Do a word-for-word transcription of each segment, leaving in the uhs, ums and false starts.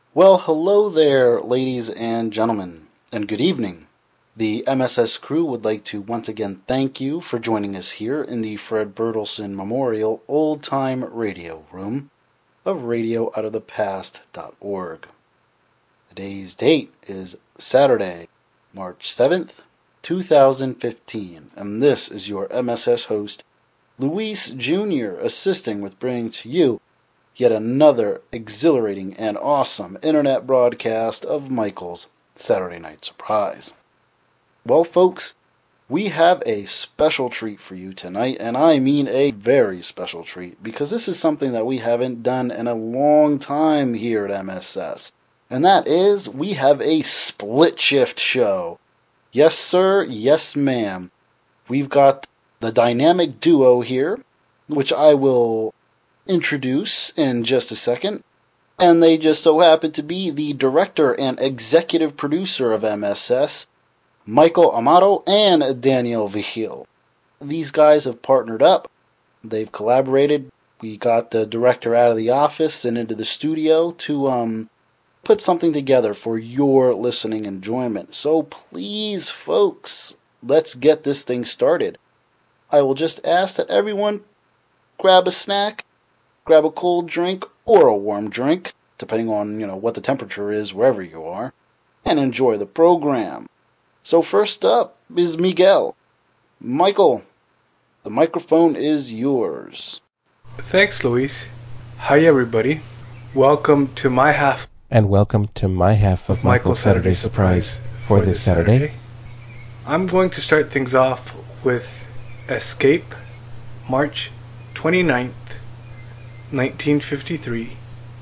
Well, hello there, ladies and gentlemen, and good evening. The M S S crew would like to once again thank you for joining us here in the Fred Bertelson Memorial Old Time Radio Room of radio out of the past dot org. Today's date is Saturday, March seventh, two thousand fifteen, and this is your M S S host, Luis Junior, assisting with bringing to you yet another exhilarating and awesome internet broadcast of Michael's Saturday Night Surprise. Well, folks, we have a special treat for you tonight, and I mean a very special treat, because this is something that we haven't done in a long time here at M S S, and that is, we have a split shift show. Yes, sir, yes, ma'am. We've got the dynamic duo here, which I will introduce in just a second, and they just so happen to be the director and executive producer of M S S, Michael Amato and Daniel Vigil. These guys have partnered up, they've collaborated. We got the director out of the office and into the studio to um put something together for your listening enjoyment. So please, folks, let's get this thing started. I will just ask that everyone grab a snack, grab a cold drink or a warm drink, depending on, you know, what the temperature is wherever you are, and enjoy the program. So first up is Miguel. Michael, the microphone is yours. Thanks, Luis. Hi, everybody. Welcome to my half. And welcome to my half of, of Michael's Saturday, Saturday Surprise, Surprise for this Saturday. Saturday. I'm going to start things off with Escape, March twenty-ninth, nineteen fifty-three,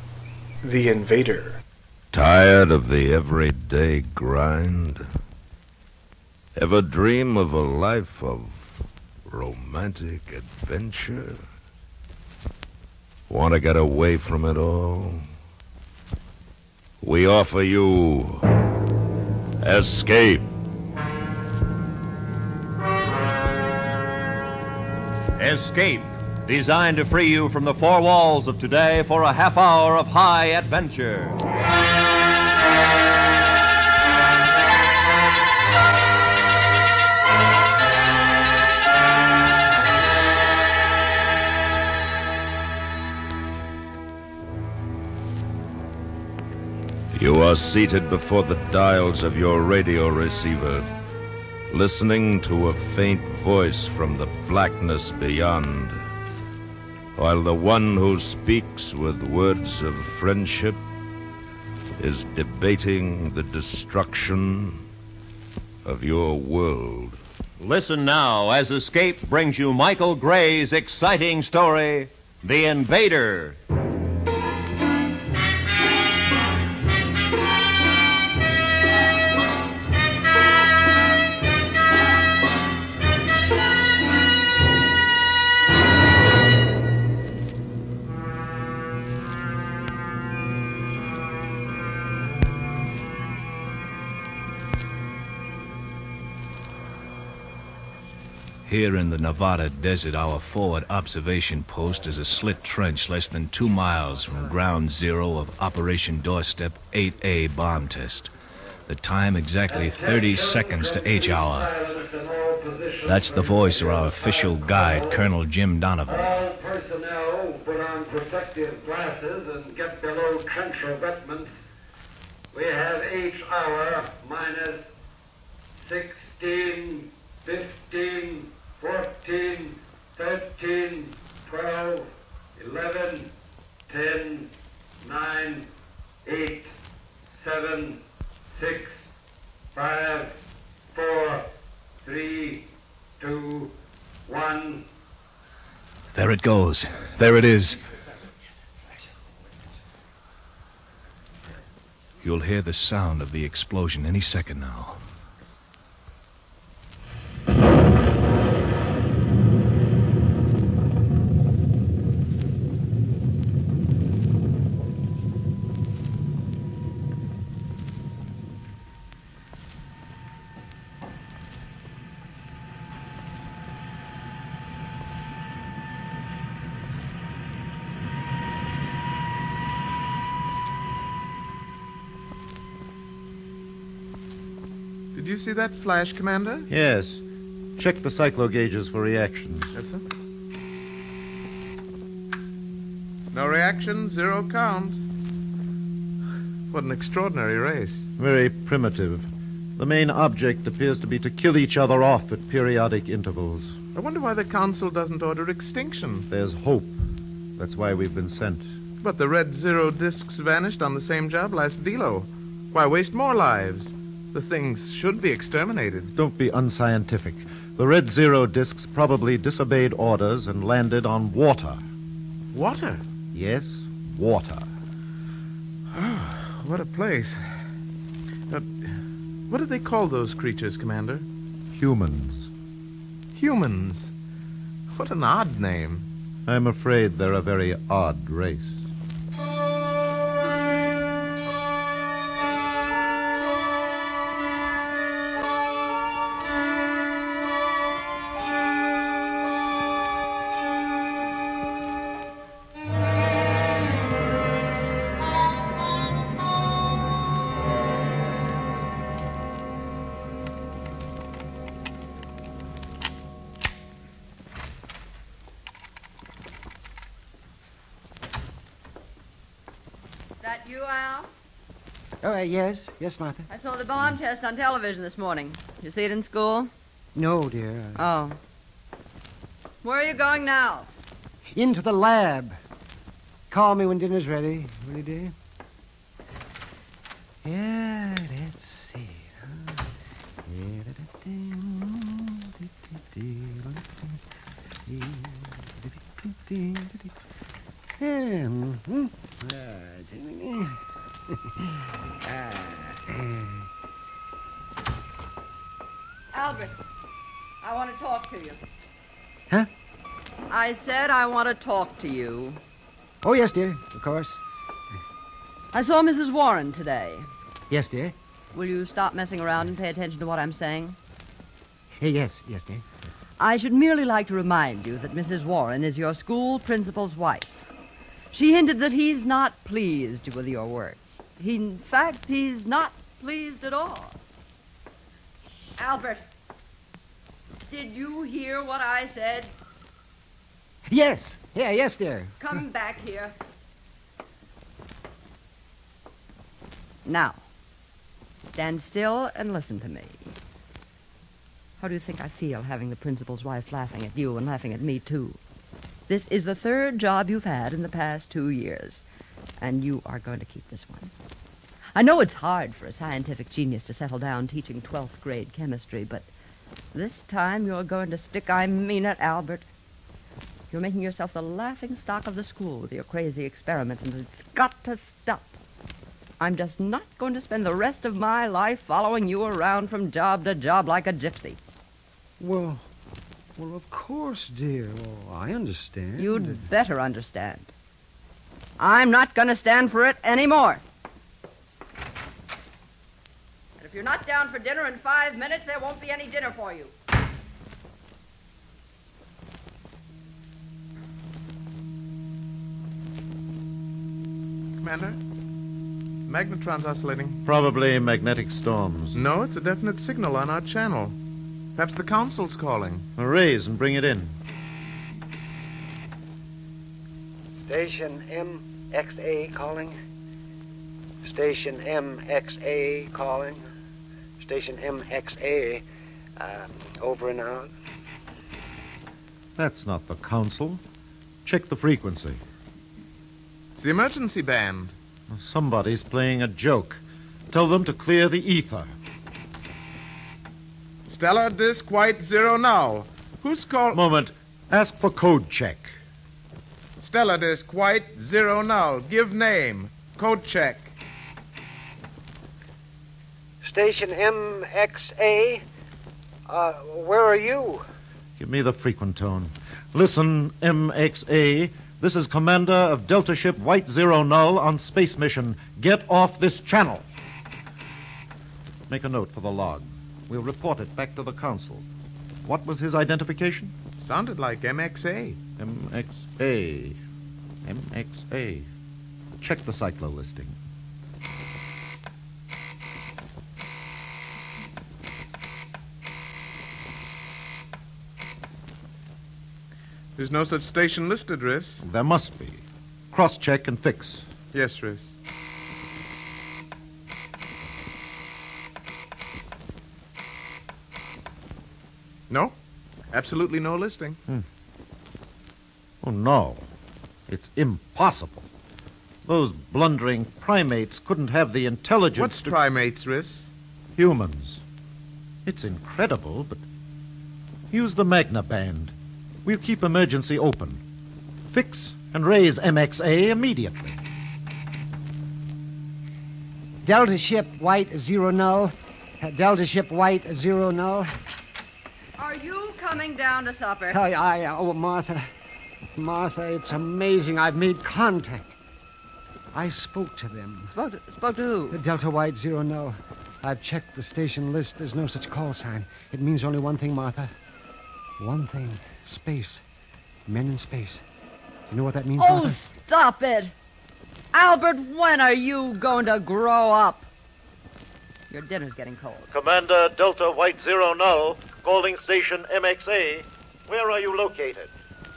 The Invader. Tired of the everyday grind? Ever dream of a life of romantic adventure? Want to get away from it all? We offer you Escape. Escape, designed to free you from the four walls of today for a half hour of high adventure. You are seated before the dials of your radio receiver, listening to a faint voice from the blackness beyond, while the one who speaks with words of friendship is debating the destruction of your world. Listen now as Escape brings you Michael Gray's exciting story, The Invader. Here in the Nevada desert, our forward observation post is a slit trench less than two miles from ground zero of Operation Doorstep eight A bomb test. The time exactly thirty seconds to H hour. That's the voice of our official guide, Colonel Jim Donovan. All personnel put on protective glasses and get below trench revetments. We have H hour minus sixteen, fifteen, fourteen, thirteen, twelve, eleven, ten, nine, eight, seven, six, five, four, three, two, one. There it goes. There it is. You'll hear the sound of the explosion any second now. Did you see that flash, Commander? Yes. Check the cyclo gauges for reaction. Yes, sir. No reaction, zero count. What an extraordinary race. Very primitive. The main object appears to be to kill each other off at periodic intervals. I wonder why the Council doesn't order extinction. There's hope. That's why we've been sent. But the Red Zero discs vanished on the same job last Delo. Why waste more lives? The things should be exterminated. Don't be unscientific. The Red Zero discs probably disobeyed orders and landed on water. Water? Yes, water. Oh, what a place. Uh, what do they call those creatures, Commander? Humans. Humans? What an odd name. I'm afraid they're a very odd race. That you, Al? Oh, uh, yes. Yes, Martha. I saw the bomb test on television this morning. You see it in school? No, dear. Oh. Where are you going now? Into the lab. Call me when dinner's ready, will you, dear? Yeah, let's see. Huh? Mm-hmm. Albert, I want to talk to you. Huh? I said I want to talk to you. Oh, yes, dear, of course. I saw Missus Warren today. Yes, dear. Will you stop messing around and pay attention to what I'm saying? Hey, yes, yes, dear. I should merely like to remind you that Missus Warren is your school principal's wife. She hinted that he's not pleased with your work. He, in fact, he's not pleased at all. Albert, did you hear what I said? Yes. Yeah, yes, dear. Come back here. Now, stand still and listen to me. How do you think I feel having the principal's wife laughing at you and laughing at me, too? This is the third job you've had in the past two years, and you are going to keep this one. I know it's hard for a scientific genius to settle down teaching twelfth grade chemistry, but this time you're going to stick, I mean it, Albert. You're making yourself the laughing stock of the school with your crazy experiments, and it's got to stop. I'm just not going to spend the rest of my life following you around from job to job like a gypsy. Well, well, of course, dear. Well, I understand. You'd better understand. I'm not going to stand for it anymore. And if you're not down for dinner in five minutes, there won't be any dinner for you. Commander? Magnetron's oscillating. Probably magnetic storms. No, it's a definite signal on our channel. Perhaps the Council's calling. Raise and bring it in. Station M X A calling. Station M X A calling. Station M X A, um, over and out. That's not the Council. Check the frequency. It's the emergency band. Somebody's playing a joke. Tell them to clear the ether. Stellar Disk White Zero now. Who's call... Moment. Ask for code check. Stellar Disk White Zero now. Give name. Code check. Station M X A, uh, where are you? Give me the frequent tone. Listen, M X A. This is Commander of Delta Ship White Zero Null on space mission. Get off this channel. Make a note for the log. We'll report it back to the Council. What was his identification? Sounded like M X A. M X A. M X A. Check the cyclo listing. There's no such station listed, Riss. There must be. Cross-check and fix. Yes, Riss. No? Absolutely no listing. Hmm. Oh, no. It's impossible. Those blundering primates couldn't have the intelligence What's to... primates, Riss? Humans. It's incredible, but... Use the Magna Band. We'll keep emergency open. Fix and raise M X A immediately. Delta ship white zero null. Uh, Delta ship white zero null. Are you coming down to supper? I, I, oh, Martha. Martha, it's amazing. I've made contact. I spoke to them. Spoke to, spoke to who? Delta White Zero Null. I've checked the station list. There's no such call sign. It means only one thing, Martha. One thing. Space. Men in space. You know what that means, Oh, Martha? stop it. Albert, when are you going to grow up? Your dinner's getting cold. Commander Delta White Zero Null, calling station M X A. Where are you located?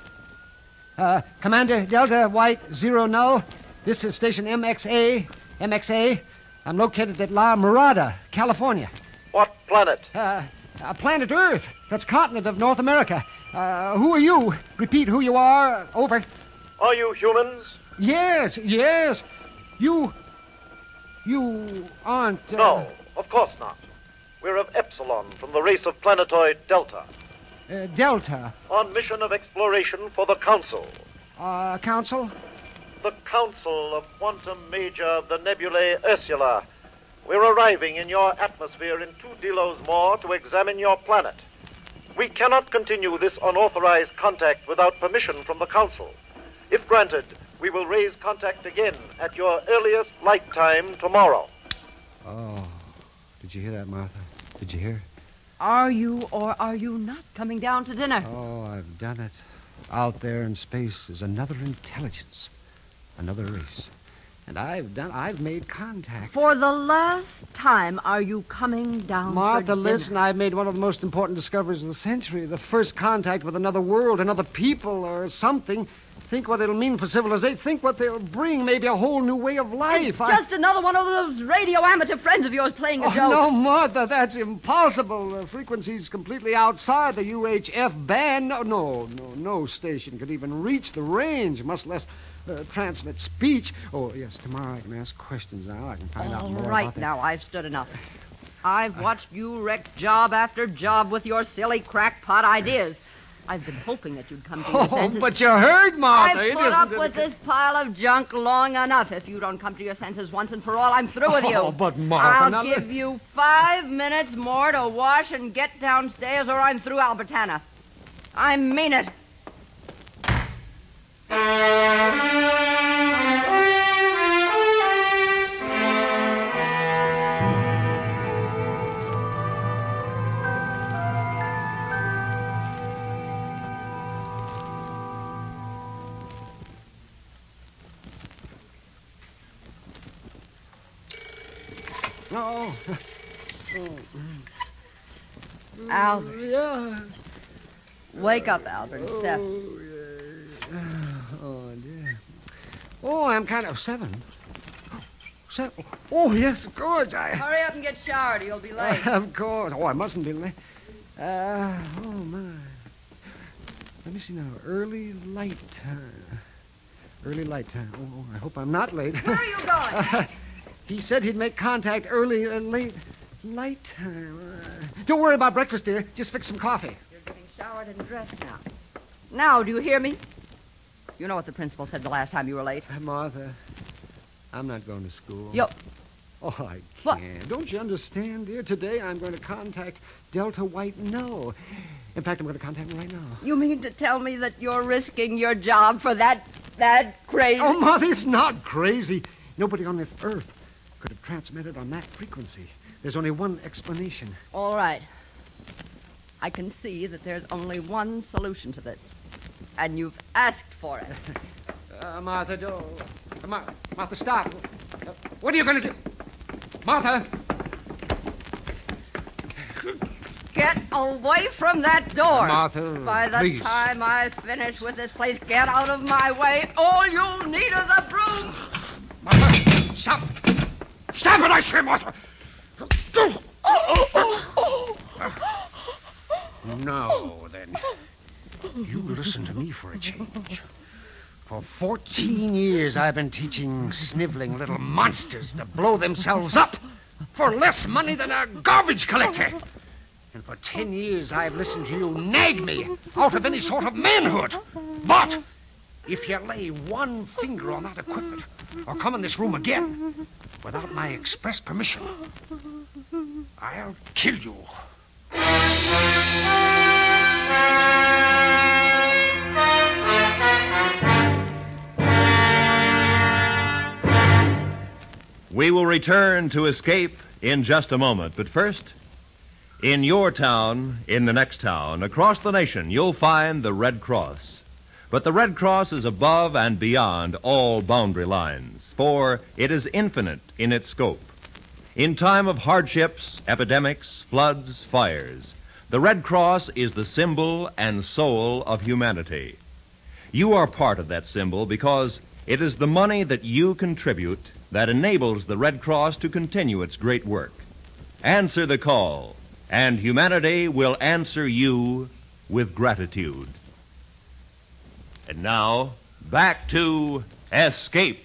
Uh, Commander Delta White Zero Null. This is station M X A. M X A. I'm located at La Mirada, California. What planet? Uh, uh, planet Earth. That's continent of North America. Uh, who are you? Repeat who you are. Over. Are you humans? Yes, yes. You... You aren't... Uh... No, of course not. We're of Epsilon, from the race of planetoid Delta. Uh, Delta. On mission of exploration for the Council. Uh, Council? The Council of Quantum Major of the Nebulae Ursula. We're arriving in your atmosphere in two delos more to examine your planet. We cannot continue this unauthorized contact without permission from the Council. If granted, we will raise contact again at your earliest flight time tomorrow. Oh, did you hear that, Martha? Did you hear? Are you or are you not coming down to dinner? Oh, I've done it. Out there in space is another intelligence, another race. And I've done, I've made contact. For the last time, are you coming down Martha, for dinner? listen, I've made one of the most important discoveries of the century. The first contact with another world, another people, or something. Think what it'll mean for civilization. Think what they'll bring. Maybe a whole new way of life. It's just another one of those radio amateur friends of yours playing a oh, joke. No, Martha, that's impossible. The frequency's completely outside the U H F band. No, no, no, no station could even reach the range, much less uh, transmit speech. Oh, yes, tomorrow I can ask questions now. I can find out All more right, about that. now, I've stood enough. I've watched you wreck job after job with your silly crackpot ideas. I've been hoping that you'd come to your Oh, senses. but you heard, Martha. I've It put isn't up that with it- this pile of junk long enough. If you don't come to your senses once and for all, I'm through with you. Oh, but Martha, I'll now give let- you five minutes more to wash and get downstairs, or I'm through, Albertana. I mean it. No. Albert. Yeah. Wake up, Albert. It's seven. Oh, yeah. Oh, dear. Oh, I'm kind of seven. Seven. Oh, yes, of course. I. Hurry up and get showered, or you'll be late. Of course. Oh, I mustn't be late. Uh, oh, my. Let me see now. Early light time. Early light time. Oh, I hope I'm not late. Where are you going? Uh, he said he'd make contact early, uh, late, light time. Uh, don't worry about breakfast, dear. Just fix some coffee. You're getting showered and dressed now. Now, do you hear me? You know what the principal said the last time you were late. Uh, Martha, I'm not going to school. Yo. Oh, I can't. What? Don't you understand, dear? Today I'm going to contact Delta White Null. In fact, I'm going to contact him right now. You mean to tell me that you're risking your job for that, that crazy... Oh, Martha, it's not crazy. Nobody on this earth could have transmitted on that frequency. There's only one explanation. All right. I can see that there's only one solution to this. And you've asked for it. Uh, Martha, don't. Uh, Mar- Martha, stop. Uh, what are you going to do? Martha! Get get away from that door. Martha, By the please. time I finish with this place, get out of my way. All you'll need is a broom. Martha, stop. Stop it, I say, Martha. Now, then, you listen to me for a change. For fourteen years, I've been teaching sniveling little monsters to blow themselves up for less money than a garbage collector. And for ten years, I've listened to you nag me out of any sort of manhood. But if you lay one finger on that equipment or come in this room again without my express permission, I'll kill you. We will return to Escape in just a moment. But first, in your town, in the next town, across the nation, you'll find the Red Cross. But the Red Cross is above and beyond all boundary lines, for it is infinite in its scope. In time of hardships, epidemics, floods, fires, the Red Cross is the symbol and soul of humanity. You are part of that symbol because it is the money that you contribute that enables the Red Cross to continue its great work. Answer the call, and humanity will answer you with gratitude. And now, back to Escape.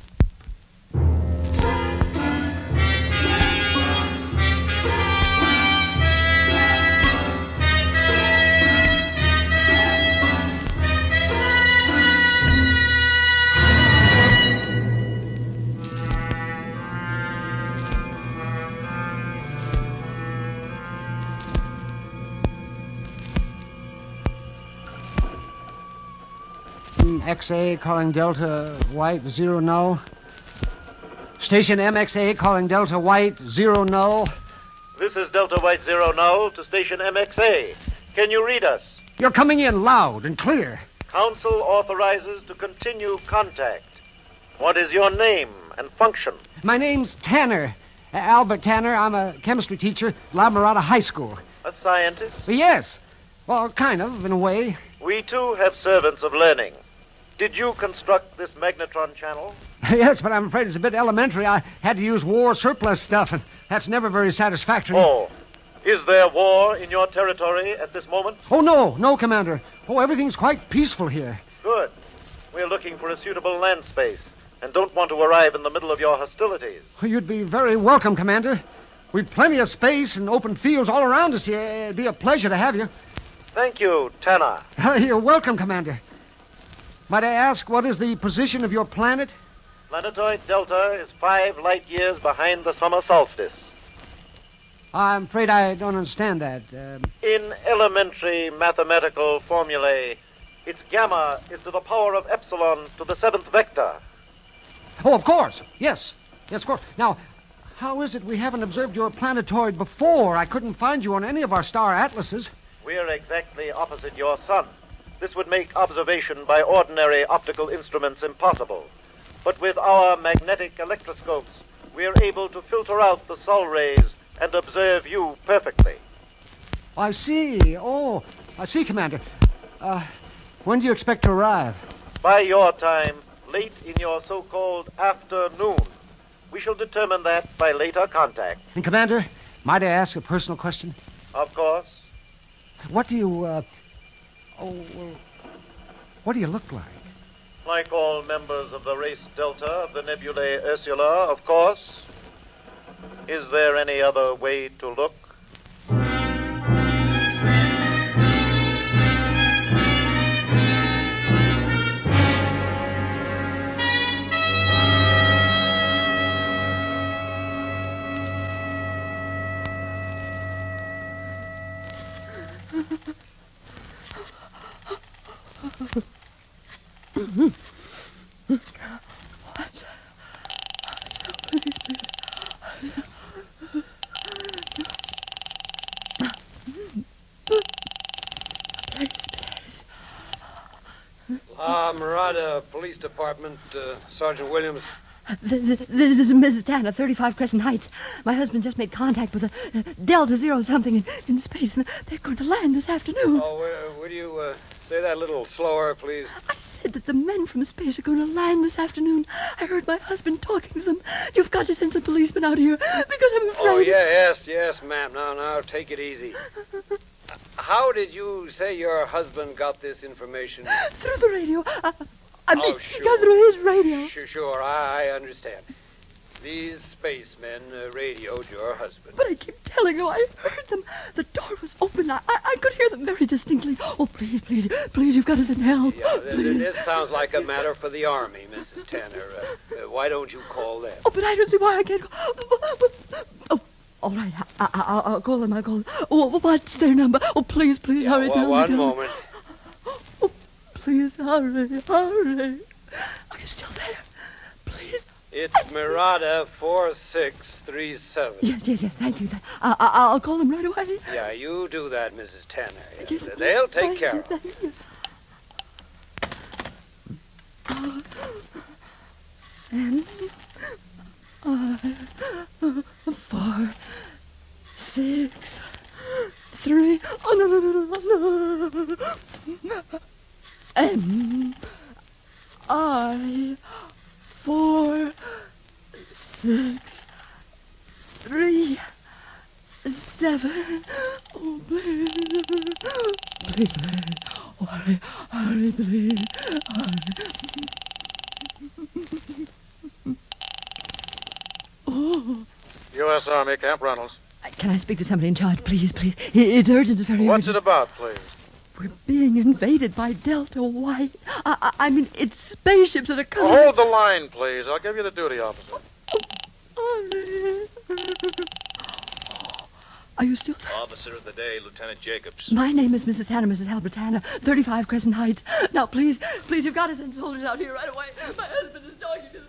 X A calling Delta White, zero null. Station M X A calling Delta White, zero null. This is Delta White, zero null to Station M X A. Can you read us? You're coming in loud and clear. Council authorizes to continue contact. What is your name and function? My name's Tanner. Uh, Albert Tanner. I'm a chemistry teacher at La Mirada High School. A scientist? Yes. Well, kind of, in a way. We, too, have servants of learning. Did you construct this magnetron channel? Yes, but I'm afraid it's a bit elementary. I had to use war surplus stuff, and that's never very satisfactory. Oh. Is there war in your territory at this moment? Oh, no. No, Commander. Oh, everything's quite peaceful here. Good. We're looking for a suitable land space and don't want to arrive in the middle of your hostilities. You'd be very welcome, Commander. We've plenty of space and open fields all around us here. It'd be a pleasure to have you. Thank you, Tanner. You're welcome, Commander. Might I ask, what is the position of your planet? Planetoid Delta is five light years behind the summer solstice. I'm afraid I don't understand that. Um... In elementary mathematical formulae, its gamma is to the power of epsilon to the seventh vector. Oh, of course. Yes. Yes, of course. Now, how is it we haven't observed your planetoid before? I couldn't find you on any of our star atlases. We're exactly opposite your sun. This would make observation by ordinary optical instruments impossible. But with our magnetic electroscopes, we're able to filter out the sol rays and observe you perfectly. I see. Oh, I see, Commander. Uh, when do you expect to arrive? By your time, late in your so-called afternoon. We shall determine that by later contact. And, Commander, might I ask a personal question? Of course. What do you, uh... Oh, well, what do you look like? Like all members of the race Delta of the nebulae Ursula, of course. Is there any other way to look? La Mirada Police Department, uh, Sergeant Williams. Th- th- This is Missus Tanner, thirty-five Crescent Heights. My husband just made contact with a uh, Delta Zero something in, in space, and they're going to land this afternoon. Oh, uh, would you uh, say that a little slower, please? I said that the men from space are going to land this afternoon. I heard my husband talking to them. You've got to send some policemen out here, because I'm afraid... Oh, yeah, yes, yes, ma'am. Now, now, take it easy. How did you say your husband got this information? Through the radio. Uh, I mean, oh, sure. he got through his radio. Sure, sure, I, I understand. These spacemen uh, radioed your husband. But I keep telling you, I heard them. The door was open. I, I, I could hear them very distinctly. Oh, please, please, please, you've got to send help. Yeah, th- please. this sounds like a matter for the Army, Missus Tanner. Uh, uh, why don't you call them? Oh, but I don't see why I can't go. Oh, all right, I, I, I'll, I'll call them, I'll call them. Oh, what's their number? Oh, please, please, Yeah, hurry, well, tell one me. One moment. Oh, please, hurry, hurry. Are you still there? Please. It's Mirada four six three seven. Yes, yes, yes, thank you. I, I, I'll call them right away. Yeah, you do that, Missus Tanner. Yes, Yes, they'll take thank care you, of it. thank you. And uh, four, six, three. Oh no no no no no! M I four, six, three, seven. Oh please, please, please. Oh, hurry, hurry, please, hurry. Oh. U S Army, Camp Reynolds. Can I speak to somebody in charge, please, please? It's urgent, it's very What's urgent. it about, please? We're being invaded by Delta White. I, I, I mean, it's spaceships that are coming. Oh, hold the line, please. I'll give you the duty officer. Are you still there? Officer of the day, Lieutenant Jacobs. My name is Missus Tanner, Missus Albert Tanner, thirty-five Crescent Heights. Now, please, please, you've got to send soldiers out here right away. My husband is talking to them.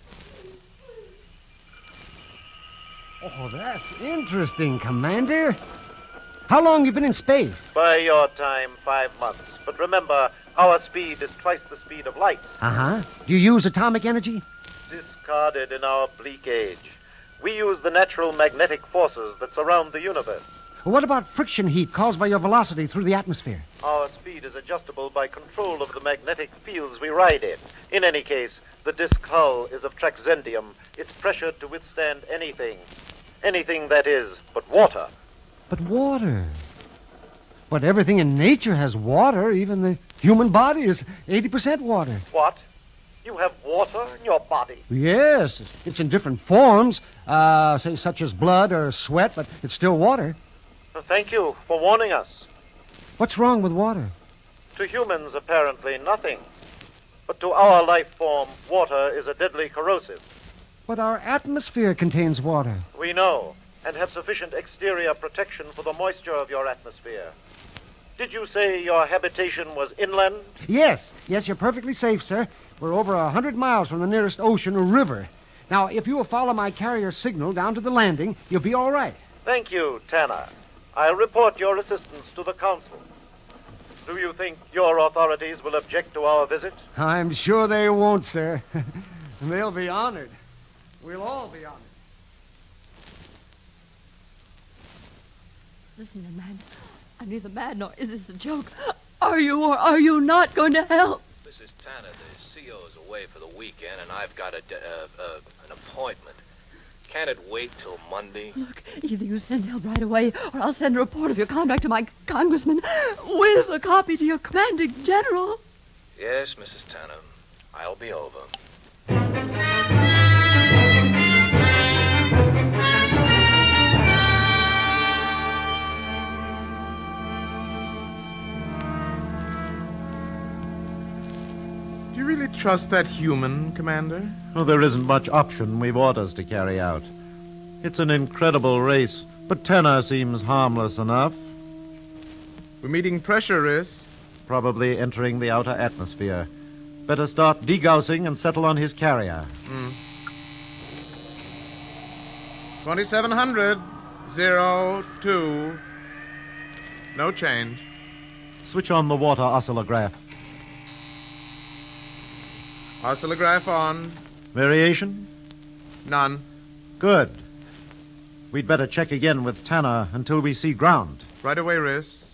Oh, that's interesting, Commander. How long you been in space? By your time, five months. But remember, our speed is twice the speed of light. Uh-huh. Do you use atomic energy? Discarded in our bleak age. We use the natural magnetic forces that surround the universe. What about friction heat caused by your velocity through the atmosphere? Our speed is adjustable by control of the magnetic fields we ride in. In any case, the disk hull is of traxendium. It's pressured to withstand anything. Anything, that is, but water. But water. But everything in nature has water. Even the human body is eighty percent water. What? You have water in your body? Yes, it's in different forms, uh, say such as blood or sweat, but it's still water. Uh, Thank you for warning us. What's wrong with water? To humans, apparently nothing. But to our life form, water is a deadly corrosive. But our atmosphere contains water. We know, and have sufficient exterior protection for the moisture of your atmosphere. Did you say your habitation was inland? Yes, yes, you're perfectly safe, sir. We're over a hundred miles from the nearest ocean or river. Now, if you will follow my carrier signal down to the landing, you'll be all right. Thank you, Tanner. I'll report your assistance to the council. Do you think your authorities will object to our visit? I'm sure they won't, sir. They'll be honored. We'll all be honored. Listen, then, man. I'm neither mad nor is this a joke. Are you or are you not going to help? Missus Tanner, the C O is away for the weekend, and I've got a, uh, uh, an appointment. Can't it wait till Monday? Look, either you send help right away, or I'll send a report of your conduct to my congressman with a copy to your commanding general. Yes, Missus Tanner. I'll be over. Do you really trust that human, Commander? Well, there isn't much option. We've orders to carry out. It's an incredible race, but Tanner seems harmless enough. We're meeting pressure risks. Probably entering the outer atmosphere. Better start degaussing and settle on his carrier. Mm. twenty-seven hundred, zero, two. No change. Switch on the water oscillograph. Oscillograph on. Variation? None. Good. We'd better check again with Tanner until we see ground. Right away, Riss.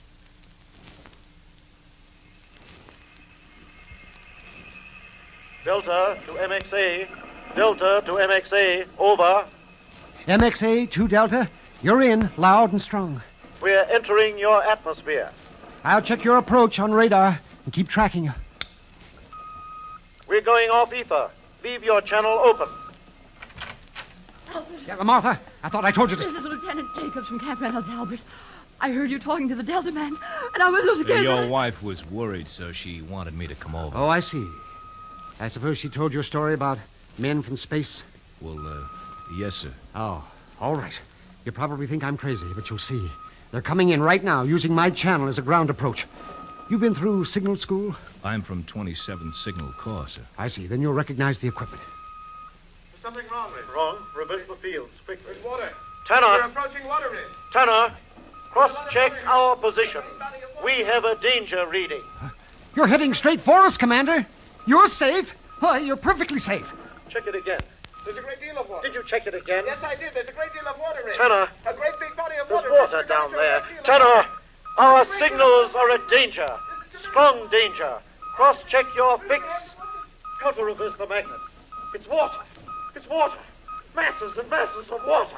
Delta to M X A. Delta to M X A. Over. M X A two Delta, you're in, loud and strong. We're entering your atmosphere. I'll check your approach on radar and keep tracking you. We're going off ether. Leave your channel open. Albert. Yeah, Martha, I thought I told you to... This is Lieutenant Jacobs from Camp Reynolds, Albert. I heard you talking to the Delta man, and I was so scared. Your that I... wife was worried, so she wanted me to come over. Oh, I see. I suppose she told your story about men from space? Well, uh, yes, sir. Oh, all right. You probably think I'm crazy, but you'll see. They're coming in right now, using my channel as a ground approach. You been through signal school? I'm from twenty-seventh Signal Corps, sir. I see. Then you'll recognize the equipment. There's something wrong, Rick. Wrong. Reverse the fields, quickly. There's water. Tanner. We're approaching water, Rick. Tanner, cross-check our position. We have a danger reading. You're heading straight for us, Commander. You're safe. Why, you're perfectly safe. Check it again. There's a great deal of water. Did you check it again? Yes, I did. There's a great deal of water, Rick. Tanner. A great big body of There's water. water Rick. down We're there. going to Tanner, our signals are a danger. Strong danger. Cross-check your fix. Counter-reverse the magnet. It's water. It's water. Masses and masses of water.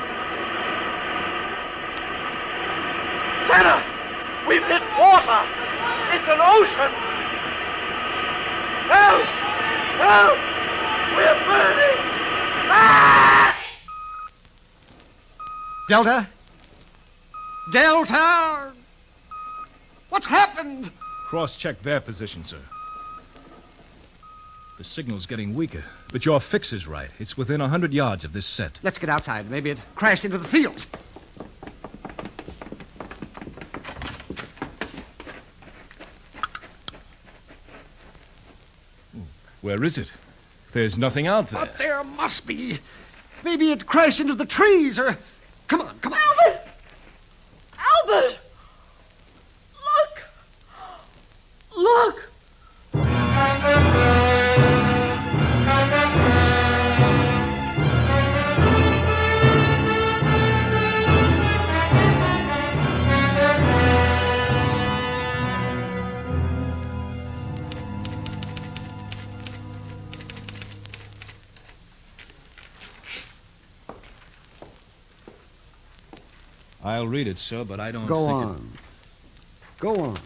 Tanner, we've hit water. It's an ocean. Help! Help! We're burning! Ah! Delta? Delta! What's happened? Cross-check their position, sir. The signal's getting weaker, but your fix is right. It's within a hundred yards of this set. Let's get outside. Maybe it crashed into the fields. Where is it? There's nothing out there. But there must be. Maybe it crashed into the trees, or... Come on, come on. Albert! Albert! Look! Look! I'll read it, sir, but I don't Go think on. It... Go on.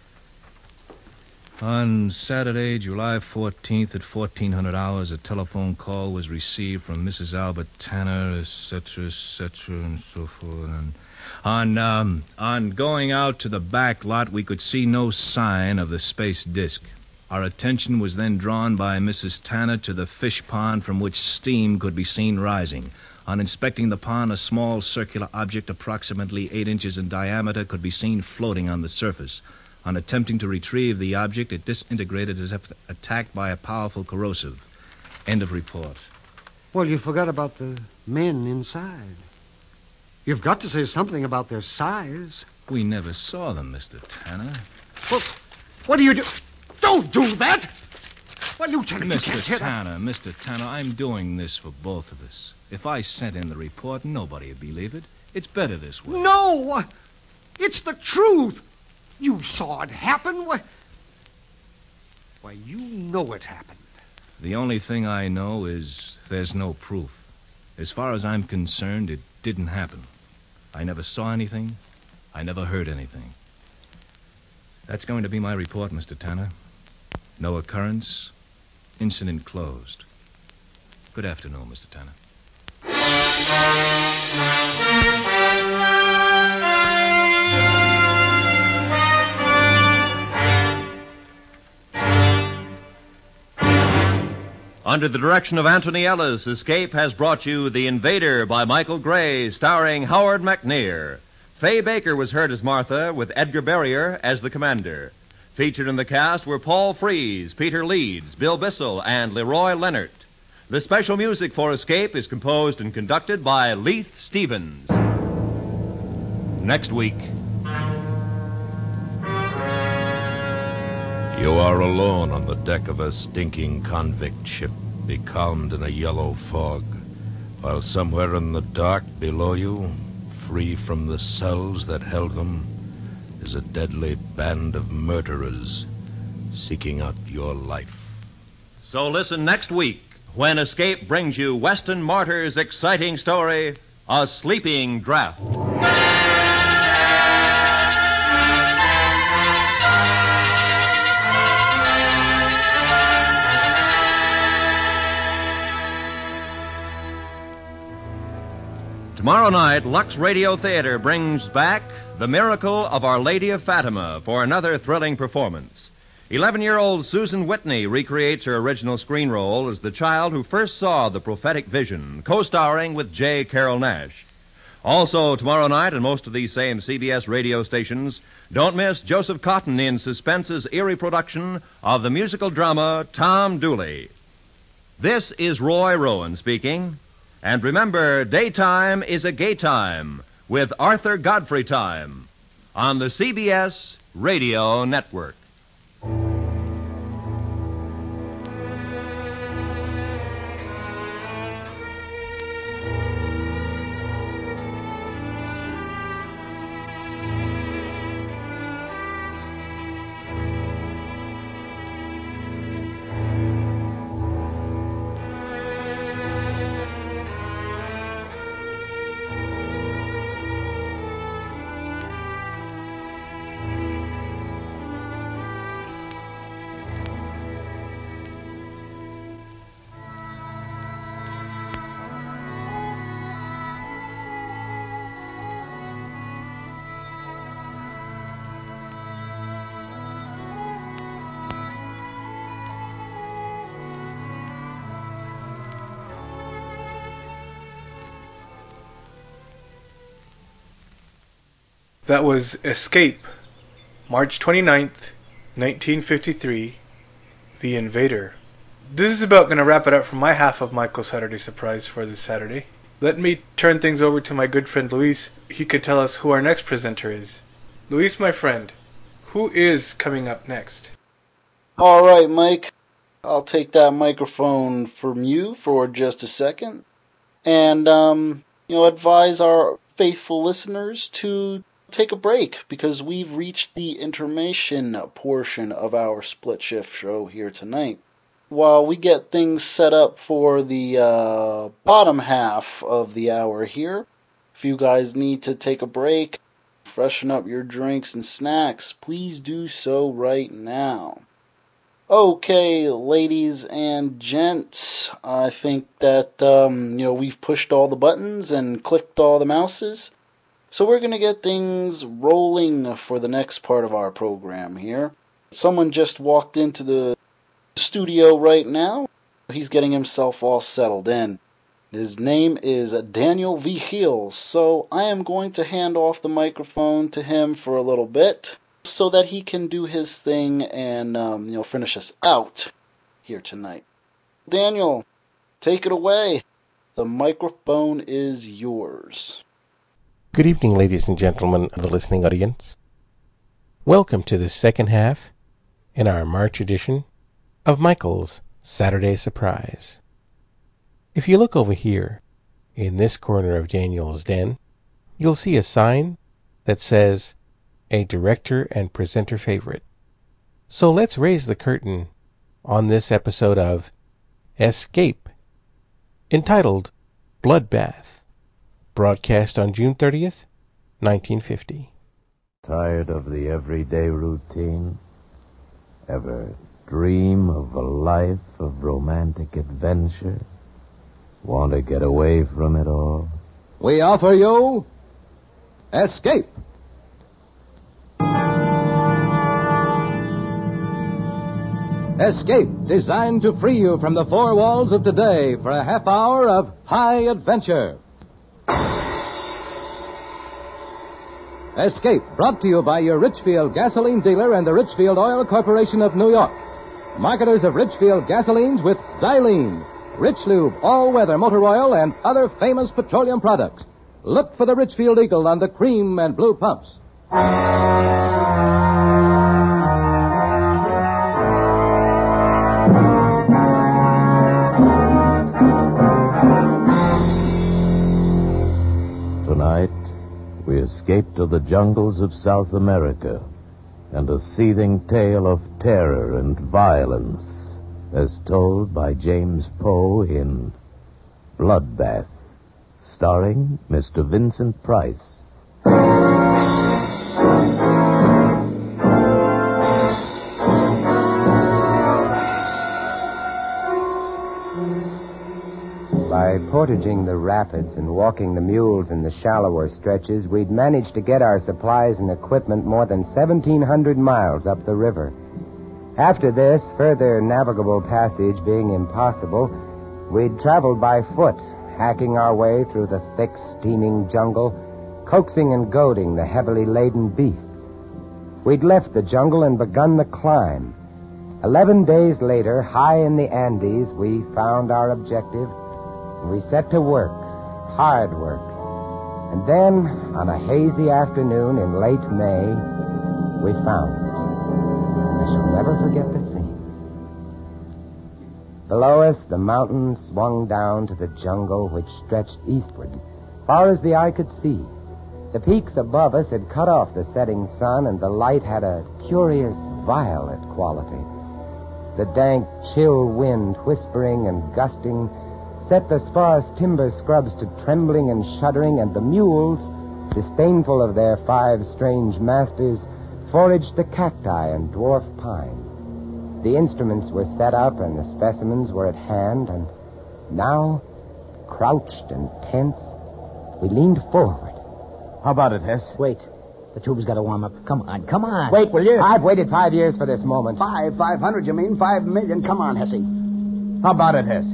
On Saturday, July fourteenth at fourteen hundred hours, a telephone call was received from Missus Albert Tanner, et cetera, et cetera, and so forth. And on, um, on going out to the back lot, we could see no sign of the space disc. Our attention was then drawn by Missus Tanner to the fish pond from which steam could be seen rising. On inspecting the pond, a small circular object approximately eight inches in diameter could be seen floating on the surface. On attempting to retrieve the object, it disintegrated as if attacked by a powerful corrosive. End of report. Well, you forgot about the men inside. You've got to say something about their size. We never saw them, Mister Tanner. Well, what do you do? Don't do that! Well, Lieutenant, Mister you can't tear Tanner, Mister Tanner, I'm doing this for both of us. If I sent in the report, nobody would believe it. It's better this way. No! It's the truth! You saw it happen. Why, Why, you know it happened. The only thing I know is there's no proof. As far as I'm concerned, it didn't happen. I never saw anything. I never heard anything. That's going to be my report, Mister Tanner. No occurrence. Incident closed. Good afternoon, Mister Tanner. Under the direction of Anthony Ellis, Escape has brought you The Invader by Michael Gray, starring Howard McNear. Fay Baker was heard as Martha, with Edgar Barrier as the commander. Featured in the cast were Paul Frees, Peter Leeds, Bill Bissell, and Leroy Leonard. The special music for Escape is composed and conducted by Leith Stevens. Next week. You are alone on the deck of a stinking convict ship. becalmed in a yellow fog, while somewhere in the dark below you, free from the cells that held them, is a deadly band of murderers seeking out your life. So listen next week when Escape brings you Weston Martyr's exciting story, A Sleeping Draft. Tomorrow night, Lux Radio Theater brings back The Miracle of Our Lady of Fatima for another thrilling performance. eleven-year-old Susan Whitney recreates her original screen role as the child who first saw the prophetic vision, co-starring with J. Carrol Naish. Also, tomorrow night, on most of these same C B S radio stations, don't miss Joseph Cotton in Suspense's eerie production of the musical drama Tom Dooley. This is Roy Rowan speaking. And remember, daytime is a gay time with Arthur Godfrey Time on the C B S Radio Network. That was Escape, March twenty-ninth, nineteen fifty-three, The Invader. This is about going to wrap it up from my half of Michael's Saturday Surprise for this Saturday. Let me turn things over to my good friend Luis. He could tell us who our next presenter is. Luis, my friend, who is coming up next? All right, Mike. I'll take that microphone from you for just a second. And, um, you know, advise our faithful listeners to take a break because we've reached the intermission portion of our split shift show here tonight. While we get things set up for the uh, bottom half of the hour here, if you guys need to take a break, freshen up your drinks and snacks, please do so right now. Okay, ladies and gents, I think that um, you know we've pushed all the buttons and clicked all the mouses. So we're going to get things rolling for the next part of our program here. Someone just walked into the studio right now. He's getting himself all settled in. His name is Daniel Vigil, so I am going to hand off the microphone to him for a little bit so that he can do his thing and um, you know finish us out here tonight. Daniel, take it away. The microphone is yours. Good evening, ladies and gentlemen of the listening audience. Welcome to the second half in our March edition of Michael's Saturday Surprise. If you look over here, in this corner of Daniel's den, you'll see a sign that says, a director and presenter favorite. So let's raise the curtain on this episode of Escape, entitled Bloodbath. Broadcast on June thirtieth, nineteen fifty. Tired of the everyday routine? Ever dream of a life of romantic adventure? Want to get away from it all? We offer you Escape. Escape, designed to free you from the four walls of today for a half hour of high adventure. Escape, brought to you by your Richfield gasoline dealer and the Richfield Oil Corporation of New York. Marketers of Richfield gasolines with Xylene, Rich Lube, all-weather motor oil, and other famous petroleum products. Look for the Richfield Eagle on the cream and blue pumps. Tonight, we escape to the jungles of South America and a seething tale of terror and violence as told by James Poe in Bloodbath, starring Mister Vincent Price. By portaging the rapids and walking the mules in the shallower stretches, we'd managed to get our supplies and equipment more than seventeen hundred miles up the river. After this, further navigable passage being impossible, we'd traveled by foot, hacking our way through the thick, steaming jungle, coaxing and goading the heavily laden beasts. We'd left the jungle and begun the climb. Eleven days later, high in the Andes, we found our objective. We set to work, hard work. And then, on a hazy afternoon in late May, we found it. I shall never forget the scene. Below us, the mountains swung down to the jungle which stretched eastward, far as the eye could see. The peaks above us had cut off the setting sun, and the light had a curious violet quality. The dank, chill wind, whispering and gusting, set the sparse timber scrubs to trembling and shuddering, and the mules, disdainful of their five strange masters, foraged the cacti and dwarf pine. The instruments were set up and the specimens were at hand, and now, crouched and tense, we leaned forward. How about it, Hess? Wait. The tube's got to warm up. Come on, come on. Wait, will you? I've waited five years for this moment. Five? Five hundred, you mean? Five million? Come on, Hessie. How about it, Hess?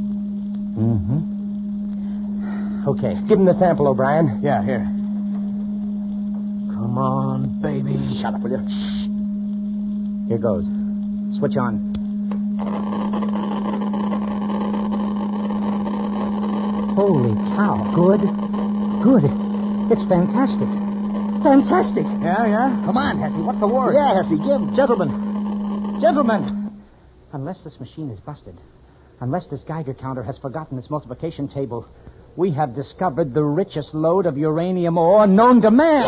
Mm-hmm. Okay. Give him the sample, O'Brien. Yeah, here. Come on, baby. Shut up, will you? Shh. Here goes. Switch on. Holy cow. Good. Good. It's fantastic. Fantastic. Yeah, yeah? Come on, Hessie. What's the word? Yeah, Hessie, give. Gentlemen. Gentlemen. Unless this machine is busted, unless this Geiger counter has forgotten its multiplication table, we have discovered the richest lode of uranium ore known to man.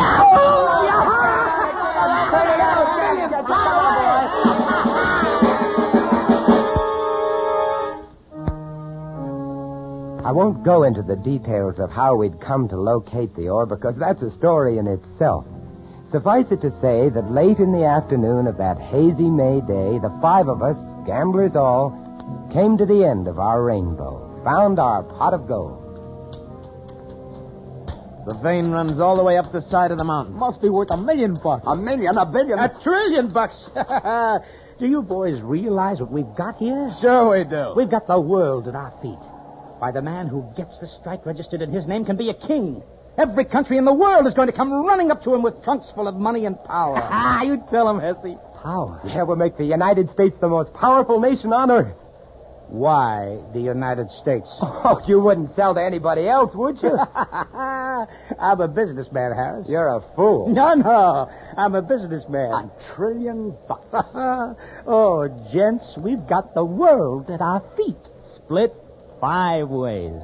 I won't go into the details of how we'd come to locate the ore, because that's a story in itself. Suffice it to say that late in the afternoon of that hazy May day, the five of us, gamblers all, came to the end of our rainbow, found our pot of gold. The vein runs all the way up the side of the mountain. Must be worth a million bucks. A million, a billion. A trillion bucks. Do you boys realize what we've got here? Sure we do. We've got the world at our feet. Why, the man who gets the strike registered in his name can be a king. Every country in the world is going to come running up to him with trunks full of money and power. Ah, you tell him, Hessie. Power? Yeah, we'll make the United States the most powerful nation on earth. Why the United States? Oh, you wouldn't sell to anybody else, would you? I'm a businessman, Harris. You're a fool. No, no. I'm a businessman. A trillion bucks. Oh, gents, we've got the world at our feet. Split five ways.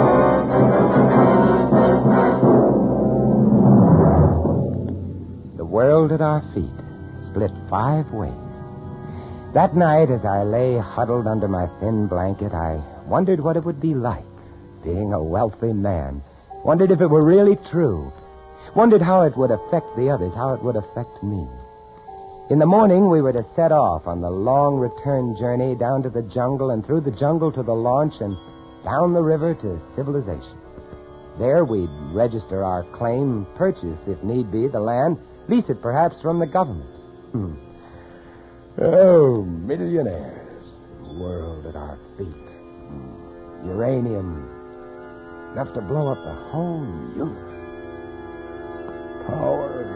The world at our feet, split five ways. That night, as I lay huddled under my thin blanket, I wondered what it would be like, being a wealthy man. Wondered if it were really true. Wondered how it would affect the others, how it would affect me. In the morning, we were to set off on the long return journey down to the jungle and through the jungle to the launch and down the river to civilization. There we'd register our claim, purchase, if need be, the land, lease it perhaps from the government. Hmm. Oh, millionaires. World at our feet. Hmm. Uranium. Enough to blow up the whole universe. Power.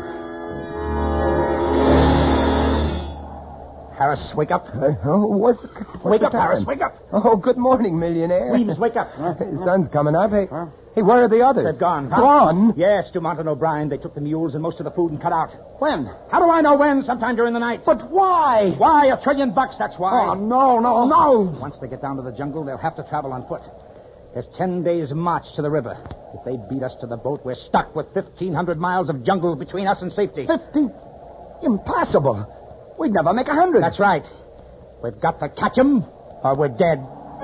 Harris, wake up. Uh, oh, what's, what's wake the up, time? Harris, wake up. Oh, good morning, millionaire. Weems, wake up. Huh? The sun's coming up. Hey, huh? Hey, where are the others? They're gone. Gone? Yes, Dumont and O'Brien. They took the mules and most of the food and cut out. When? How do I know when? Sometime during the night. But why? Why? A trillion bucks, that's why. Oh, no, no, no. Once they get down to the jungle, they'll have to travel on foot. There's ten days' march to the river. If they beat us to the boat, we're stuck with fifteen hundred miles of jungle between us and safety. Fifty? Impossible. We'd never make a hundred. That's right. We've got to catch 'em, or we're dead.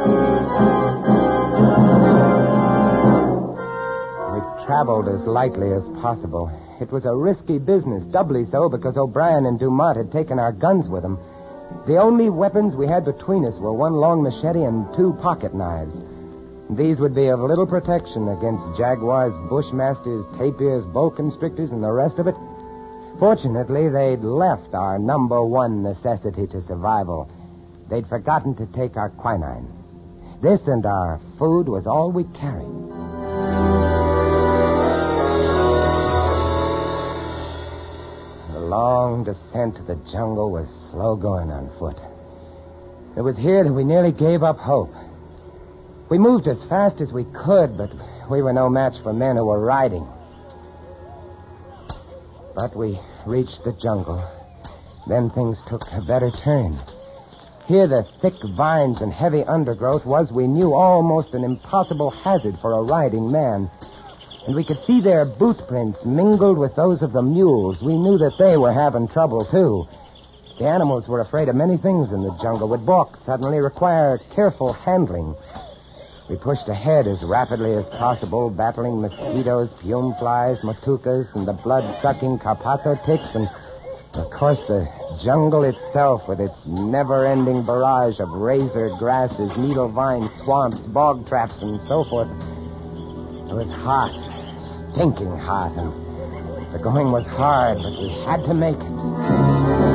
We traveled as lightly as possible. It was a risky business, doubly so because O'Brien and Dumont had taken our guns with them. The only weapons we had between us were one long machete and two pocket knives. These would be of little protection against jaguars, bushmasters, tapirs, boa constrictors, and the rest of it. Fortunately, they'd left our number one necessity to survival. They'd forgotten to take our quinine. This and our food was all we carried. The long descent to the jungle was slow going on foot. It was here that we nearly gave up hope. We moved as fast as we could, but we were no match for men who were riding. But we reached the jungle. Then things took a better turn. Here the thick vines and heavy undergrowth was, we knew, almost an impossible hazard for a riding man. And we could see their boot prints mingled with those of the mules. We knew that they were having trouble, too. The animals were afraid of many things in the jungle, would balk suddenly, require careful handling. We pushed ahead as rapidly as possible, battling mosquitoes, pume flies, matukas, and the blood-sucking carpato ticks, and, of course, the jungle itself with its never-ending barrage of razor grasses, needle vines, swamps, bog traps, and so forth. It was hot, stinking hot, and the going was hard, but we had to make it.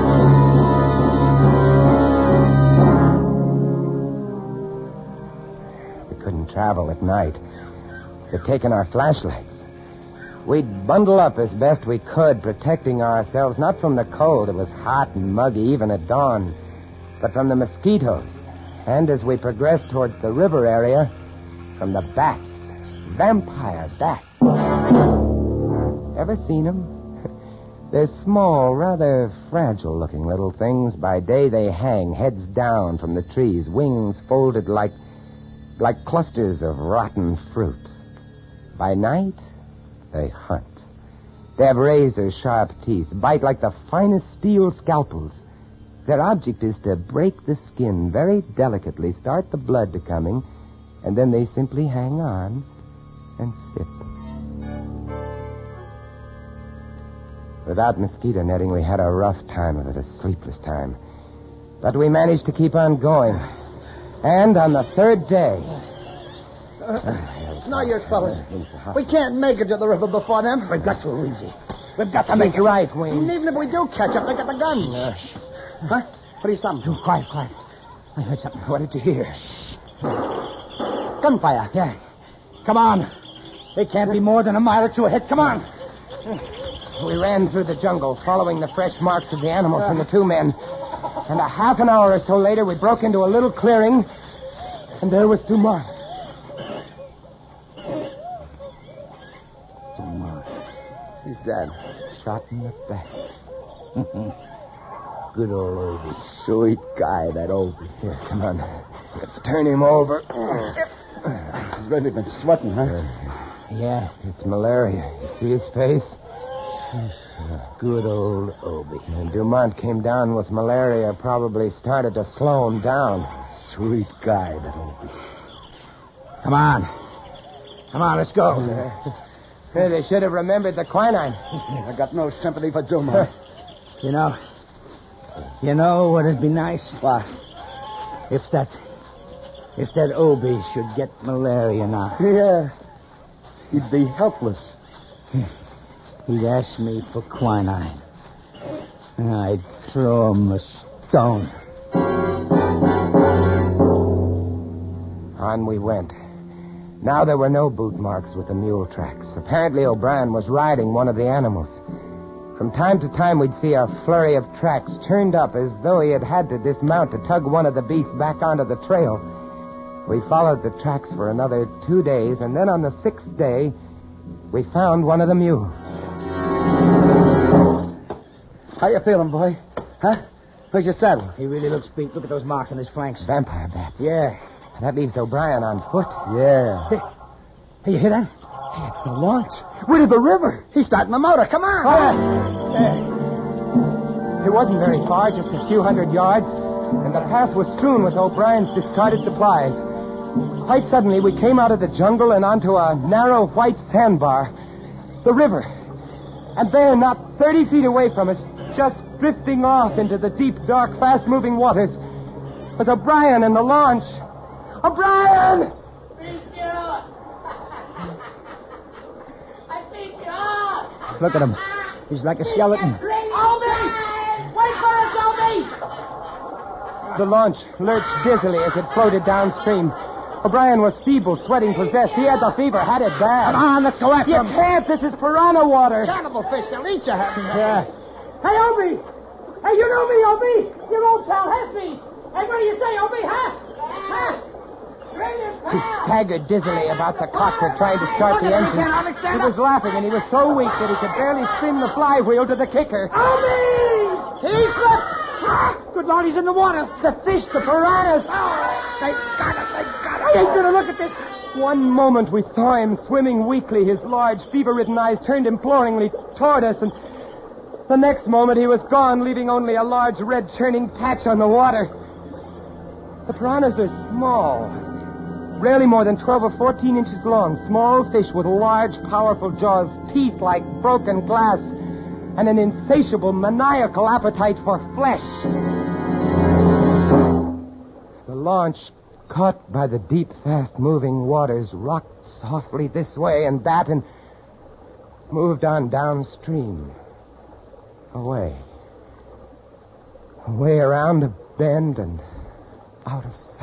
Travel at night. They'd taken our flashlights. We'd bundle up as best we could, protecting ourselves not from the cold. It was hot and muggy even at dawn, but from the mosquitoes. And as we progressed towards the river area, from the bats. Vampire bats. Ever seen them? They're small, rather fragile-looking little things. By day they hang, heads down from the trees, wings folded like like clusters of rotten fruit. By night, they hunt. They have razor-sharp teeth, bite like the finest steel scalpels. Their object is to break the skin very delicately, start the blood to coming, and then they simply hang on and sip. Without mosquito netting, we had a rough time of it, a sleepless time. But we managed to keep on going. And on the third day... Uh, it's no use, fellas. We can't make it to the river before them. We've got to, Luigi. We've got to make it right, Wayne. And even if we do catch up, they got the guns. Uh, shh. Huh? What are you stopping? Oh, quiet, quiet. I heard something. What did you hear? Shh. Gunfire. Yeah. Come on. They can't be more than a mile or two ahead. Come on. We ran through the jungle, following the fresh marks of the animals uh. and the two men. And a half an hour or so later, we broke into a little clearing, and there was Dumont. Dumont. He's dead. Shot in the back. Good old Obi. Sweet guy, that Obi. Here, come on. Let's turn him over. He's really been sweating, huh? Uh, yeah, it's malaria. You see his face? Good old Obi. And Dumont came down with malaria, probably started to slow him down. Sweet guy, that Obi. Come on. Come on, let's go. Hey, they should have remembered the quinine. I got no sympathy for Dumont. You know, you know what'd be nice? What? If that, if that Obi should get malaria now. Yeah. He'd be helpless. He'd ask me for quinine. And I'd throw him a stone. On we went. Now there were no boot marks with the mule tracks. Apparently O'Brien was riding one of the animals. From time to time we'd see a flurry of tracks turned up as though he had had to dismount to tug one of the beasts back onto the trail. We followed the tracks for another two days, and then on the sixth day, we found one of the mules. How you feeling, boy? Huh? Where's your saddle? He really looks beat. Look at those marks on his flanks. Vampire bats. Yeah. That leaves O'Brien on foot. Yeah. Hey, hey, you hear that? Hey, it's the launch. We're to the river. He's starting the motor. Come on. Oh, uh, it wasn't very far, just a few hundred yards, and the path was strewn with O'Brien's discarded supplies. Quite suddenly, we came out of the jungle and onto a narrow white sandbar. The river. And there, not thirty feet away from us, just drifting off into the deep, dark, fast-moving waters, was O'Brien and the launch. O'Brien! Look at him. He's like a skeleton. Obi! Wait for us, Obi! The launch lurched dizzily as it floated downstream. O'Brien was feeble, sweating, possessed. He had the fever, had it bad. Come on, let's go after you him. You can't. This is piranha water. Cannibal fish. They'll eat you, haven't they? Yeah. Hey, Obi! Hey, you know me, Obi! Your old pal Hesby! Hey, what do you say, Obi, huh? Huh? He staggered dizzily about the cockpit, trying to start the engine. He was laughing, and he was so weak that he could barely spin the flywheel to the kicker. Obi! He slipped! Good Lord, he's in the water. The fish, the piranhas. They got it, they got it. I ain't gonna look at this. One moment we saw him swimming weakly, his large, fever-ridden eyes turned imploringly toward us, and the next moment he was gone, leaving only a large red churning patch on the water. The piranhas are small, rarely more than twelve or fourteen inches long, small fish with large, powerful jaws, teeth like broken glass, and an insatiable, maniacal appetite for flesh. The launch, caught by the deep, fast-moving waters, rocked softly this way and that and moved on downstream. Away. Away around a bend and out of sight.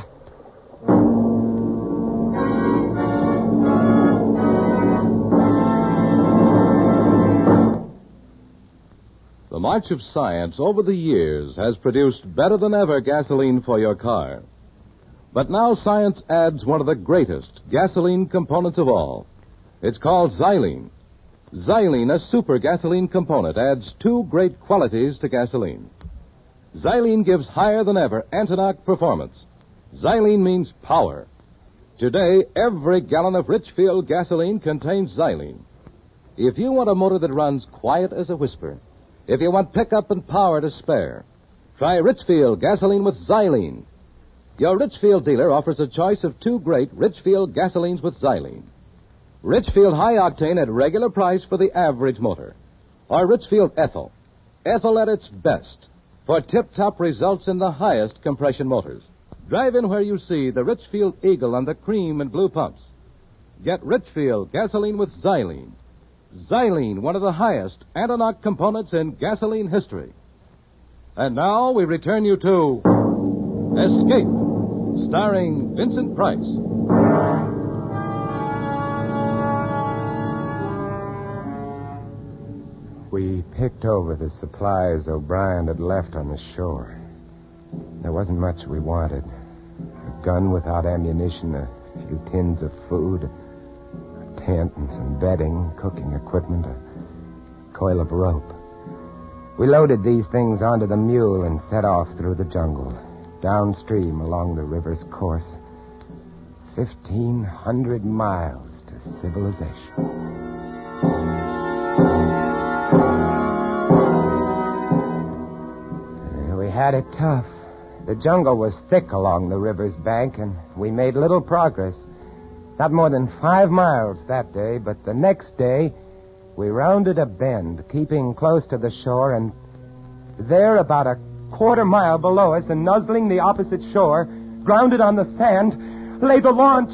The march of science over the years has produced better than ever gasoline for your car. But now science adds one of the greatest gasoline components of all. It's called xylene. Xylene, a super gasoline component, adds two great qualities to gasoline. Xylene gives higher than ever Antonox performance. Xylene means power. Today, every gallon of Richfield gasoline contains xylene. If you want a motor that runs quiet as a whisper, if you want pickup and power to spare, try Richfield gasoline with xylene. Your Richfield dealer offers a choice of two great Richfield gasolines with xylene. Richfield High Octane at regular price for the average motor. Or Richfield Ethyl. Ethyl at its best for tip-top results in the highest compression motors. Drive in where you see the Richfield Eagle on the cream and blue pumps. Get Richfield gasoline with xylene. Xylene, one of the highest Antonox components in gasoline history. And now we return you to Escape, starring Vincent Price. We picked over the supplies O'Brien had left on the shore. There wasn't much we wanted. A gun without ammunition, a few tins of food, a tent and some bedding, cooking equipment, a coil of rope. We loaded these things onto the mule and set off through the jungle, downstream along the river's course. Fifteen hundred miles to civilization. We had it tough. The jungle was thick along the river's bank, and we made little progress. Not more than five miles that day, but the next day, we rounded a bend, keeping close to the shore, and there, about a quarter mile below us and nuzzling the opposite shore, grounded on the sand, lay the launch.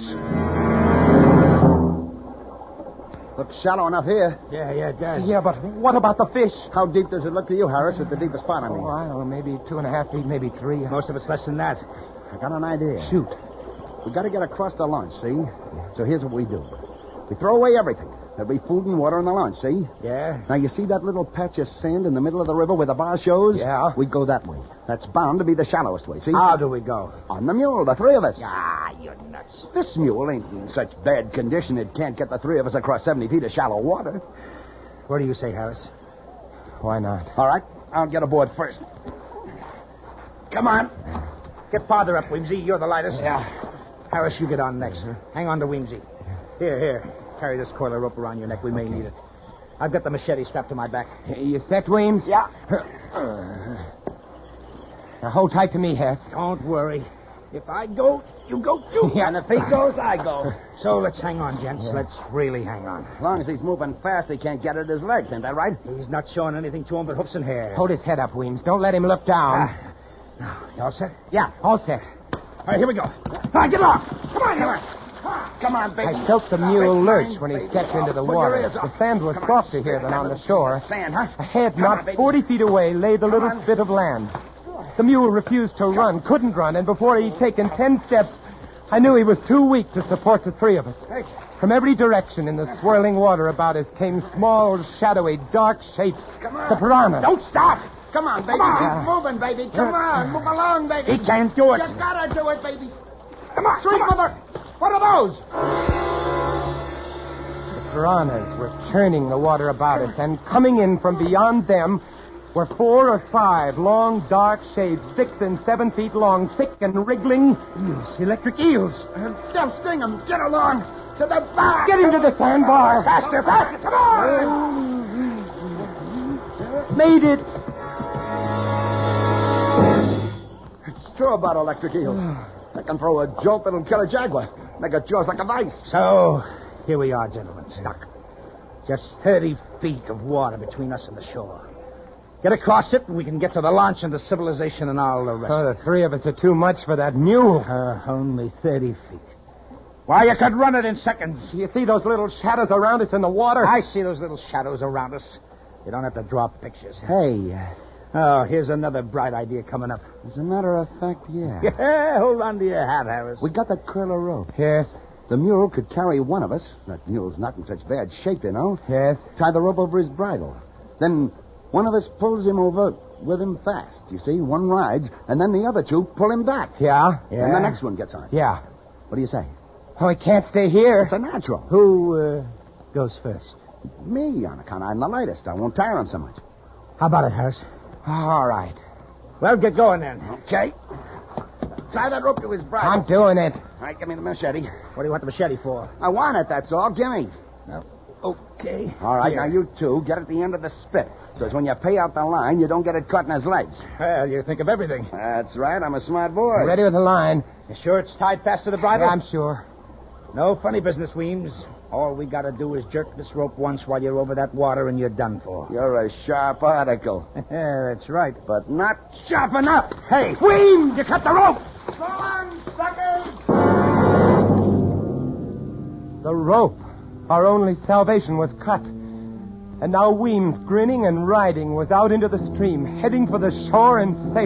Looks shallow enough here. Yeah, yeah, it does. Yeah, but what about the fish? How deep does it look to you, Harris, at the deepest spot, I mean? Oh, I don't know, maybe two and a half feet, maybe three. Most of it's less than that. I got an idea. Shoot. We got to get across the launch, see? So here's what we do. We throw away everything. There'll be food and water on the launch, see? Yeah? Now, you see that little patch of sand in the middle of the river where the bar shows? Yeah. We go that way. That's bound to be the shallowest way, see? How do we go? On the mule, the three of us. Ah, you're nuts. This mule ain't in such bad condition it can't get the three of us across seventy feet of shallow water. What do you say, Harris? Why not? All right. I'll get aboard first. Come on. Get farther up, Whimsy. You're the lightest. Yeah. Harris, you get on next. Hang on to Weemsy. Here, here. Carry this coil of rope around your neck. We may need it. I've got the machete strapped to my back. You set, Weems? Yeah. Now hold tight to me, Hess. Don't worry. If I go, you go too. Yeah. And if he goes, I go. So let's hang on, gents. Yeah. Let's really hang on. As long as he's moving fast, he can't get at his legs. Ain't that right? He's not showing anything to him but hoofs and hair. Hold his head up, Weems. Don't let him look down. Ah. You all set? Yeah, all set. All right, here we go. All right, get along. Come on, come on. Come on, baby. I felt the mule lurch when he stepped into the water. The sand was softer here than on the shore. Sand, huh? Ahead, not forty feet away, lay the little spit of land. The mule refused to run, couldn't run, and before he'd taken ten steps, I knew he was too weak to support the three of us. From every direction in the swirling water about us came small, shadowy, dark shapes. The piranhas. Don't stop! Come on, baby. Come on. Keep moving, baby. Come on. Move along, baby. He can't do it. You gotta do it, baby. Come on. Sweet mother. What are those? The piranhas were churning the water about us, and coming in from beyond them were four or five long, dark shapes, six and seven feet long, thick and wriggling eels, electric eels. Uh, they'll sting him. Get along to the bar. Get him to the sandbar. Faster, faster. Come on. Made it. It's true about electric eels. They can throw a jolt that'll kill a jaguar. They got jaws like a vice. So, here we are, gentlemen, stuck. Just thirty feet of water between us and the shore. Get across it, and we can get to the launch and the civilization and all the rest. Oh, the three of us are too much for that mule. Uh, only thirty feet. Why, you could run it in seconds. You see those little shadows around us in the water? I see those little shadows around us. You don't have to draw pictures. Hey. Uh, oh, here's another bright idea coming up. As a matter of fact, yeah. Yeah, hold on to your hat, Harris. We got that curl of rope. Yes. The mule could carry one of us. That mule's not in such bad shape, you know. Yes. Tie the rope over his bridle. Then one of us pulls him over with him fast. You see, one rides, and then the other two pull him back. Yeah? Yeah. And the next one gets on. Yeah. What do you say? Oh, he can't stay here. It's a natural. Who uh, goes first? Me, on account I'm the lightest. I won't tire him so much. How about it, Harris? All right. Well, get going then. Okay. Tie that rope to his bridle. I'm doing it. All right, give me the machete. What do you want the machete for? I want it, that's all. Give me. No. Okay. All right, Here. now you two get at the end of the spit. So as when you pay out the line, you don't get it caught in his legs. Well, you think of everything. That's right. I'm a smart boy. Ready with the line. You sure it's tied fast to the bridle? Yeah, I'm sure. No funny business, Weems. All we gotta do is jerk this rope once while you're over that water and you're done for. You're a sharp article. Yeah, that's right. But not sharp enough. Hey, Weems, you cut the rope! So long, suckers! The rope. Our only salvation was cut. And now Weems, grinning and riding, was out into the stream, heading for the shore and safe.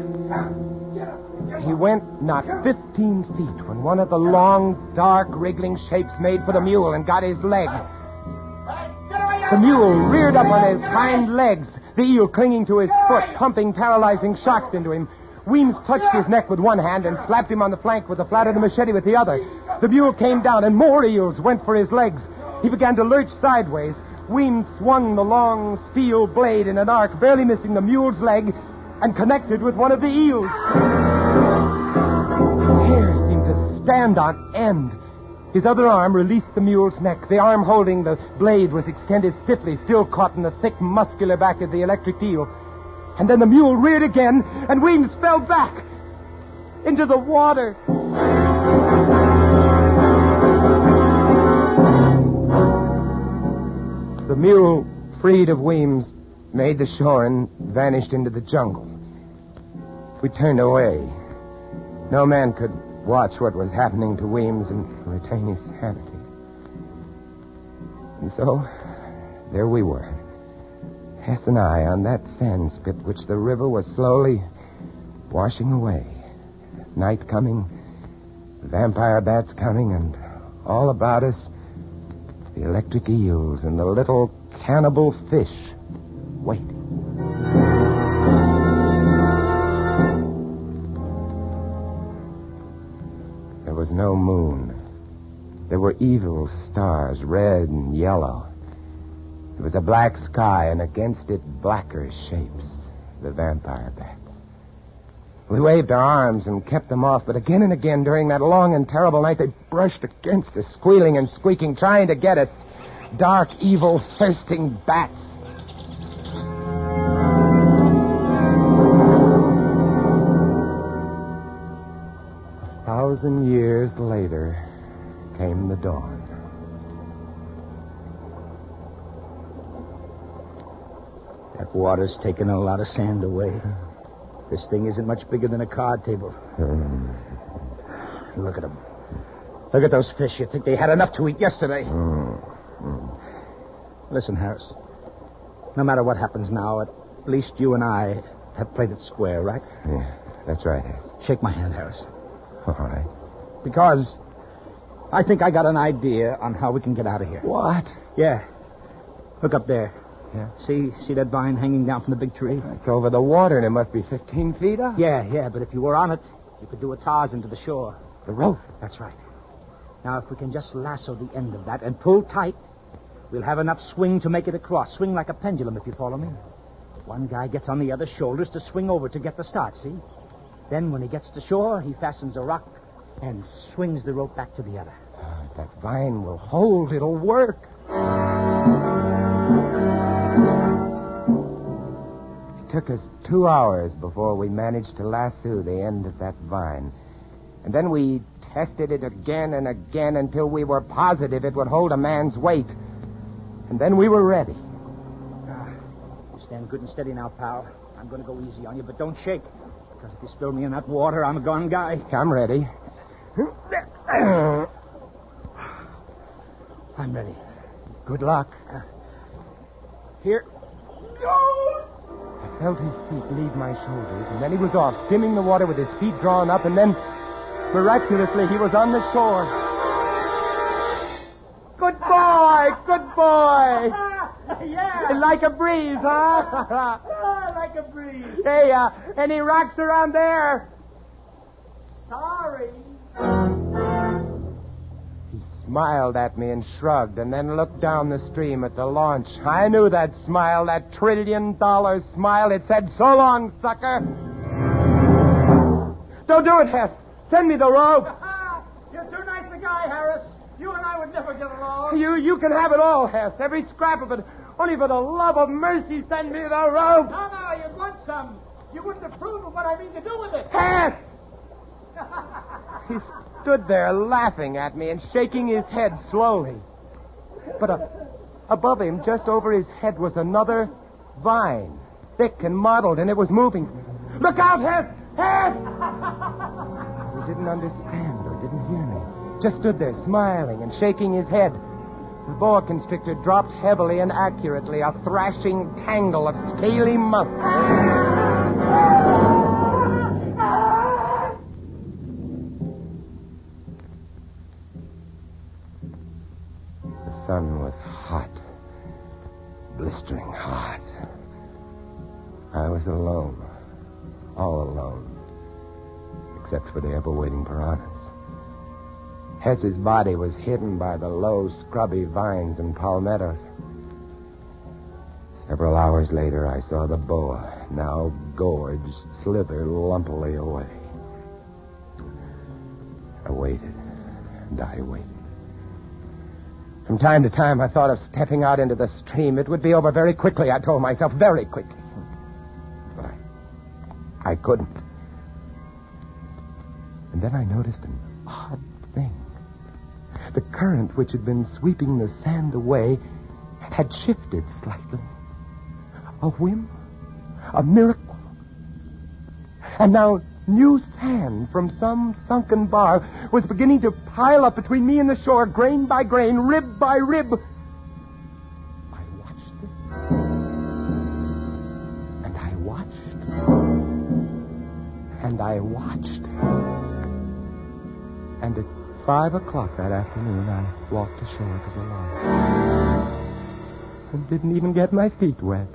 He went not fifteen feet when one of the long, dark, wriggling shapes made for the mule and got his leg. The mule reared up on his hind legs, the eel clinging to his foot, pumping paralyzing shocks into him. Weems clutched his neck with one hand and slapped him on the flank with the flat of the machete with the other. The mule came down, and more eels went for his legs. He began to lurch sideways. Weems swung the long steel blade in an arc, barely missing the mule's leg, and connected with one of the eels. Hair seemed to stand on end. His other arm released the mule's neck. The arm holding the blade was extended stiffly, still caught in the thick, muscular back of the electric eel. And then the mule reared again, and Weems fell back into the water. The mule, freed of Weems, made the shore and vanished into the jungle. We turned away. No man could watch what was happening to Weems and retain his sanity. And so, there we were. Hess and I on that sand spit which the river was slowly washing away. Night coming, vampire bats coming, and all about us, the electric eels and the little cannibal fish waiting. There was no moon. There were evil stars, red and yellow. It was a black sky, and against it, blacker shapes, the vampire bats. We waved our arms and kept them off, but again and again during that long and terrible night, they brushed against us, squealing and squeaking, trying to get us. Dark, evil, thirsting bats. A thousand years later came the dawn. That water's taken a lot of sand away. This thing isn't much bigger than a card table. Mm. Look at them. Look at those fish. You'd think they had enough to eat yesterday. Mm. Mm. Listen, Harris. No matter what happens now, at least you and I have played it square, right? Yeah, that's right, Harris. Shake my hand, Harris. All right. Because I think I got an idea on how we can get out of here. What? Yeah. Look up there. Yeah. See, see that vine hanging down from the big tree? It's over the water, and it must be fifteen feet up. Yeah, yeah, but if you were on it, you could do a Tarzan to the shore. The rope? That's right. Now, if we can just lasso the end of that and pull tight, we'll have enough swing to make it across. Swing like a pendulum, if you follow me. One guy gets on the other's shoulders to swing over to get the start, see? Then, when he gets to shore, he fastens a rock and swings the rope back to the other. Oh, that vine will hold. It'll work. It took us two hours before we managed to lasso the end of that vine. And then we tested it again and again until we were positive it would hold a man's weight. And then we were ready. Ah, you stand good and steady now, pal. I'm going to go easy on you, but don't shake. Because if you spill me in that water, I'm a gone guy. I'm ready. I'm ready. Good luck. Uh, here. I felt his feet leave my shoulders, and then he was off, skimming the water with his feet drawn up, and then, miraculously, he was on the shore. Good boy! Good boy! Yeah. Like a breeze, huh? Oh, like a breeze. Hey, uh, any rocks around there? Sorry. He smiled at me and shrugged, and then looked down the stream at the launch. I knew that smile, that trillion-dollar smile. It said, "So long, sucker." Don't do it, Hess. Send me the rope. You're too nice a guy, Harris. You and I would never get along. You you can have it all, Hess. Every scrap of it. Only for the love of mercy, send me the rope. No, no, you'd want some. You wouldn't approve of what I mean to do with it. Hess! He stood there laughing at me and shaking his head slowly. But uh, above him, just over his head, was another vine, thick and mottled, and it was moving. Look out, Hess! Hess! He didn't understand or didn't hear me. Just stood there smiling and shaking his head. The boa constrictor dropped heavily and accurately, a thrashing tangle of scaly muscles. The sun was hot, blistering hot. I was alone, all alone, except for the ever-waiting piranhas. Hess's body was hidden by the low, scrubby vines and palmettos. Several hours later, I saw the boa, now gorged, slither lumpily away. I waited, and I waited. From time to time, I thought of stepping out into the stream. It would be over very quickly, I told myself, very quickly. But I, I couldn't. And then I noticed an odd thing. The current which had been sweeping the sand away had shifted slightly. A whim, a miracle. And now new sand from some sunken bar was beginning to pile up between me and the shore, grain by grain, rib by rib. I watched this. And I watched. And I watched. And at five o'clock that afternoon, I walked ashore to the lawn. And didn't even get my feet wet.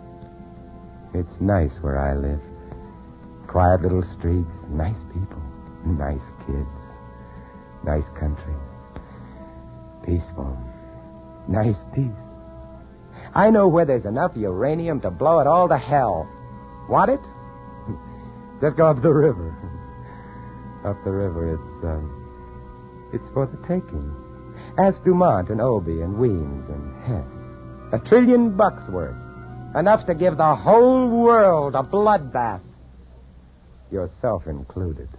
It's nice where I live. Quiet little streets, nice people. Nice kids. Nice country. Peaceful. Nice peace. I know where there's enough uranium to blow it all to hell. Want it? Just go up the river. Up the river, it's, uh, it's for the taking. Ask Dumont and Obie and Weems and Hess. A trillion bucks worth. Enough to give the whole world a bloodbath. Yourself included.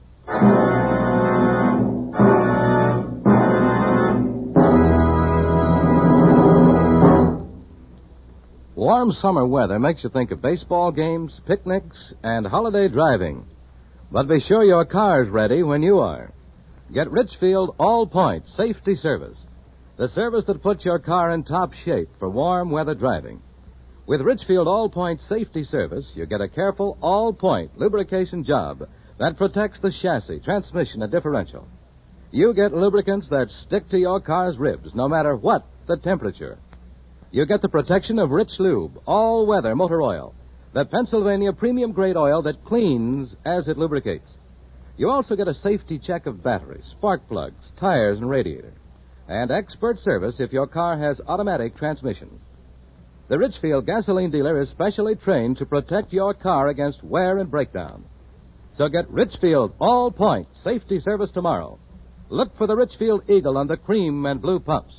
Warm summer weather makes you think of baseball games, picnics, and holiday driving. But be sure your car's ready when you are. Get Richfield All-Point Safety Service, the service that puts your car in top shape for warm weather driving. With Richfield All-Point Safety Service, you get a careful all-point lubrication job that protects the chassis, transmission, and differential. You get lubricants that stick to your car's ribs no matter what the temperature. You get the protection of Rich Lube, all-weather motor oil, the Pennsylvania premium-grade oil that cleans as it lubricates. You also get a safety check of batteries, spark plugs, tires, and radiator, and expert service if your car has automatic transmission. The Richfield gasoline dealer is specially trained to protect your car against wear and breakdown. So get Richfield All-Point Safety Service tomorrow. Look for the Richfield Eagle on the cream and blue pumps.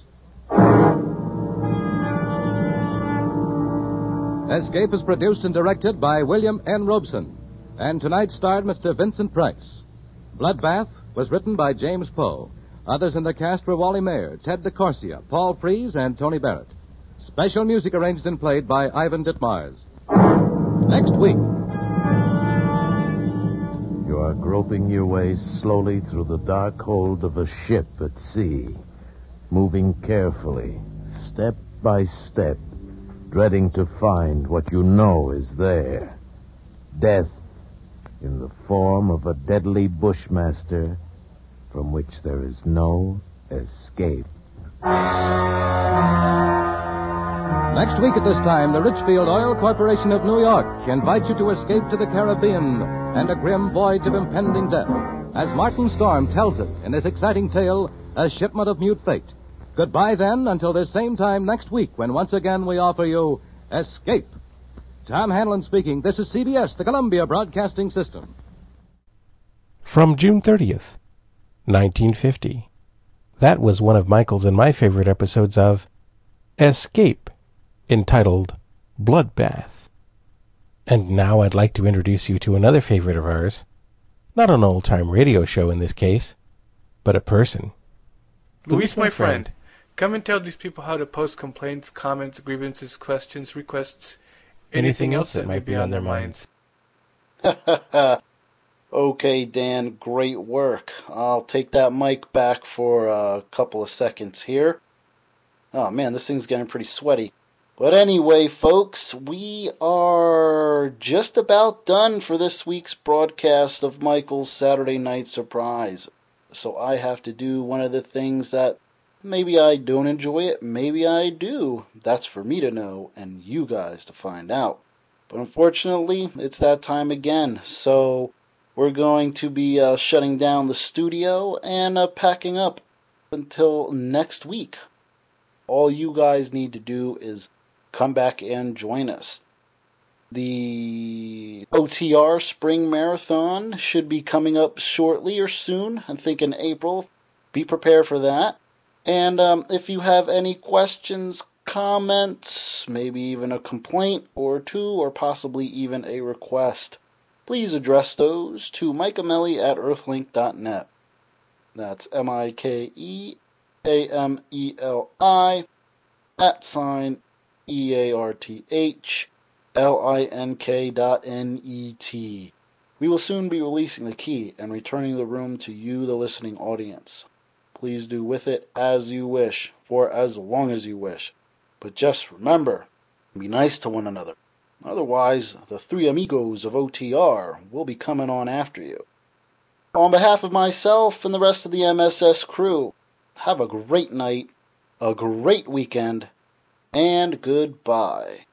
Escape is produced and directed by William N. Robeson, and tonight starred Mister Vincent Price. Bloodbath was written by James Poe. Others in the cast were Wally Mayer, Ted DeCorsia, Paul Frees, and Tony Barrett. Special music arranged and played by Ivan Ditmars. Next week. You are groping your way slowly through the dark hold of a ship at sea, moving carefully, step by step, dreading to find what you know is there. Death in the form of a deadly bushmaster from which there is no escape. Next week at this time, the Richfield Oil Corporation of New York invites you to escape to the Caribbean and a grim voyage of impending death, as Martin Storm tells it in his exciting tale, A Shipment of Mute Fate. Goodbye, then, until this same time next week, when once again we offer you Escape. Tom Hanlon speaking. This is C B S, the Columbia Broadcasting System. From June thirtieth, nineteen fifty. That was one of Michael's and my favorite episodes of Escape, entitled Bloodbath. And now I'd like to introduce you to another favorite of ours. Not an old-time radio show in this case, but a person. Luis, my friend, come and tell these people how to post complaints, comments, grievances, questions, requests, anything else that may be on their minds. Okay, Dan, great work. I'll take that mic back for a couple of seconds here. Oh man, this thing's getting pretty sweaty. But anyway, folks, we are just about done for this week's broadcast of Michael's Saturday Night Surprise. So I have to do one of the things that maybe I don't enjoy it, maybe I do. That's for me to know and you guys to find out. But unfortunately, it's that time again. So we're going to be uh, shutting down the studio and uh, packing up until next week. All you guys need to do is come back and join us. The O T R Spring Marathon should be coming up shortly or soon. I think in April. Be prepared for that. And um, if you have any questions, comments, maybe even a complaint or two, or possibly even a request, please address those to Mike Amelli at earthlink dot net. That's M I K E A M E L I at sign E A R T H L I N K dot N E T. We will soon be releasing the key and returning the room to you, the listening audience. Please do with it as you wish, for as long as you wish. But just remember, be nice to one another. Otherwise, the three amigos of O T R will be coming on after you. On behalf of myself and the rest of the M S S crew, have a great night, a great weekend, and goodbye.